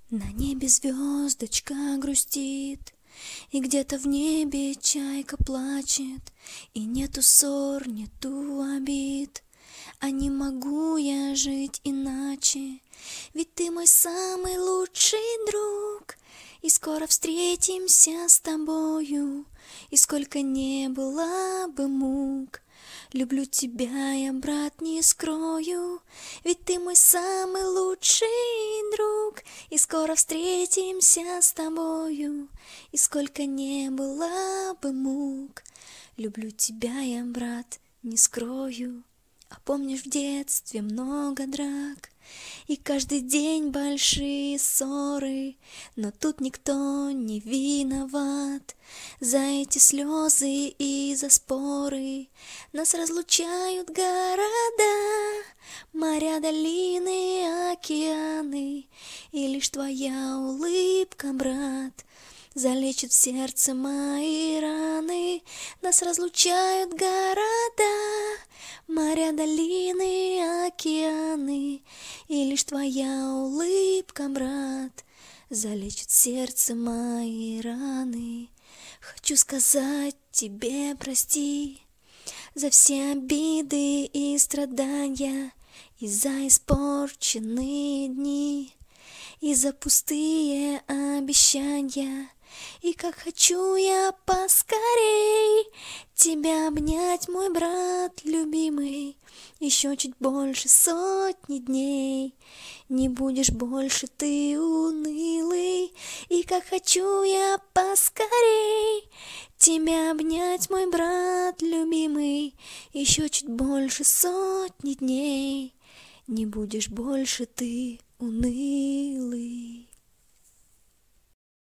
На небе звездочка грустит, и где-то в небе чайка плачет, и нету ссор, нету обид. А не могу я жить иначе, ведь ты мой самый лучший друг. И скоро встретимся с тобою, и сколько не было бы мук. Люблю тебя, я, брат, не скрою, ведь ты мой самый лучший друг. И скоро встретимся с тобою, и сколько не было бы мук. Люблю тебя, я, брат, не скрою. А помнишь, в детстве много драк, и каждый день большие ссоры, но тут никто не виноват. За эти слезы и за споры нас разлучают города, моря, долины, океаны, и лишь твоя улыбка, брат, залечит в сердце мои раны. Нас разлучают города, моря, долины, океаны, и лишь твоя улыбка, брат, залечит сердце мои раны. Хочу сказать тебе прости за все обиды и страдания, и за испорченные дни, и за пустые обещания. И как хочу я поскорей тебя обнять, мой брат любимый, еще чуть больше сотни дней. Не будешь больше ты унылый. И как хочу я поскорей тебя обнять, мой брат любимый, еще чуть больше сотни дней. Не будешь больше ты унылый.